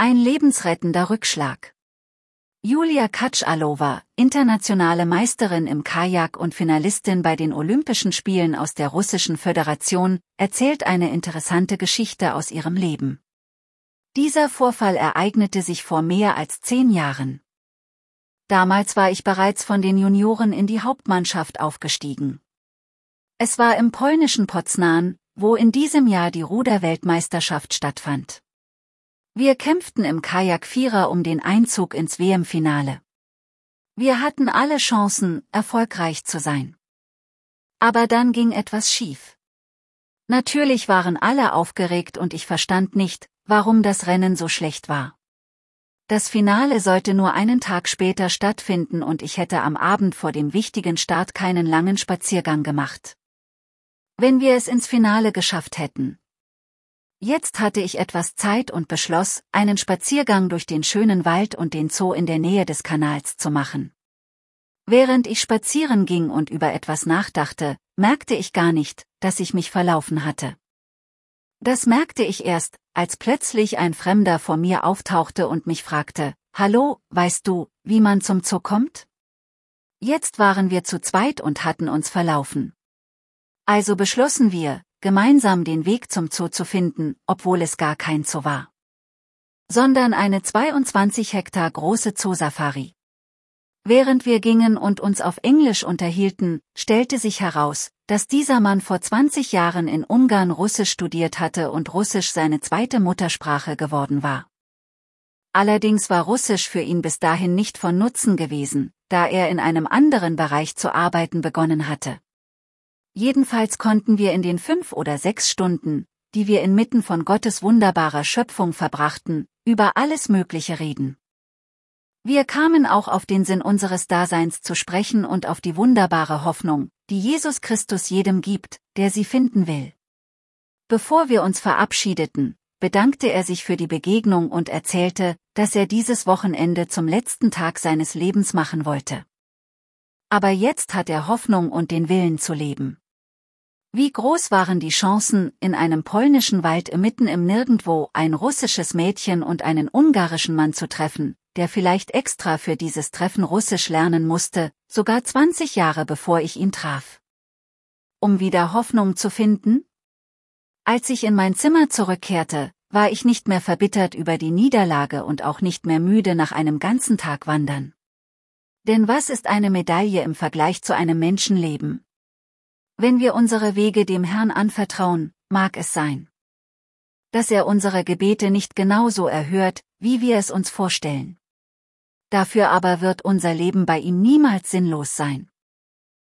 Ein lebensrettender Rückschlag. Julia Katschalova, internationale Meisterin im Kajak und Finalistin bei den Olympischen Spielen aus der Russischen Föderation, erzählt eine interessante Geschichte aus ihrem Leben. Dieser Vorfall ereignete sich vor mehr als 10 Jahren. Damals war ich bereits von den Junioren in die Hauptmannschaft aufgestiegen. Es war im polnischen Poznań, wo in diesem Jahr die Ruder-Weltmeisterschaft stattfand. Wir kämpften im Kajak-Vierer um den Einzug ins WM-Finale. Wir hatten alle Chancen, erfolgreich zu sein. Aber dann ging etwas schief. Natürlich waren alle aufgeregt und ich verstand nicht, warum das Rennen so schlecht war. Das Finale sollte nur einen Tag später stattfinden und ich hätte am Abend vor dem wichtigen Start keinen langen Spaziergang gemacht. Wenn wir es ins Finale geschafft hätten. Jetzt hatte ich etwas Zeit und beschloss, einen Spaziergang durch den schönen Wald und den Zoo in der Nähe des Kanals zu machen. Während ich spazieren ging und über etwas nachdachte, merkte ich gar nicht, dass ich mich verlaufen hatte. Das merkte ich erst, als plötzlich ein Fremder vor mir auftauchte und mich fragte: „Hallo, weißt du, wie man zum Zoo kommt?“ Jetzt waren wir zu zweit und hatten uns verlaufen. Also beschlossen wir, gemeinsam den Weg zum Zoo zu finden, obwohl es gar kein Zoo war, sondern eine 22 Hektar große Zoosafari. Während wir gingen und uns auf Englisch unterhielten, stellte sich heraus, dass dieser Mann vor 20 Jahren in Ungarn Russisch studiert hatte und Russisch seine zweite Muttersprache geworden war. Allerdings war Russisch für ihn bis dahin nicht von Nutzen gewesen, da er in einem anderen Bereich zu arbeiten begonnen hatte. Jedenfalls konnten wir in den 5 oder 6 Stunden, die wir inmitten von Gottes wunderbarer Schöpfung verbrachten, über alles Mögliche reden. Wir kamen auch auf den Sinn unseres Daseins zu sprechen und auf die wunderbare Hoffnung, die Jesus Christus jedem gibt, der sie finden will. Bevor wir uns verabschiedeten, bedankte er sich für die Begegnung und erzählte, dass er dieses Wochenende zum letzten Tag seines Lebens machen wollte. Aber jetzt hat er Hoffnung und den Willen zu leben. Wie groß waren die Chancen, in einem polnischen Wald mitten im Nirgendwo ein russisches Mädchen und einen ungarischen Mann zu treffen, der vielleicht extra für dieses Treffen Russisch lernen musste, sogar 20 Jahre bevor ich ihn traf. Um wieder Hoffnung zu finden? Als ich in mein Zimmer zurückkehrte, war ich nicht mehr verbittert über die Niederlage und auch nicht mehr müde nach einem ganzen Tag Wandern. Denn was ist eine Medaille im Vergleich zu einem Menschenleben? Wenn wir unsere Wege dem Herrn anvertrauen, mag es sein, dass er unsere Gebete nicht genauso erhört, wie wir es uns vorstellen. Dafür aber wird unser Leben bei ihm niemals sinnlos sein.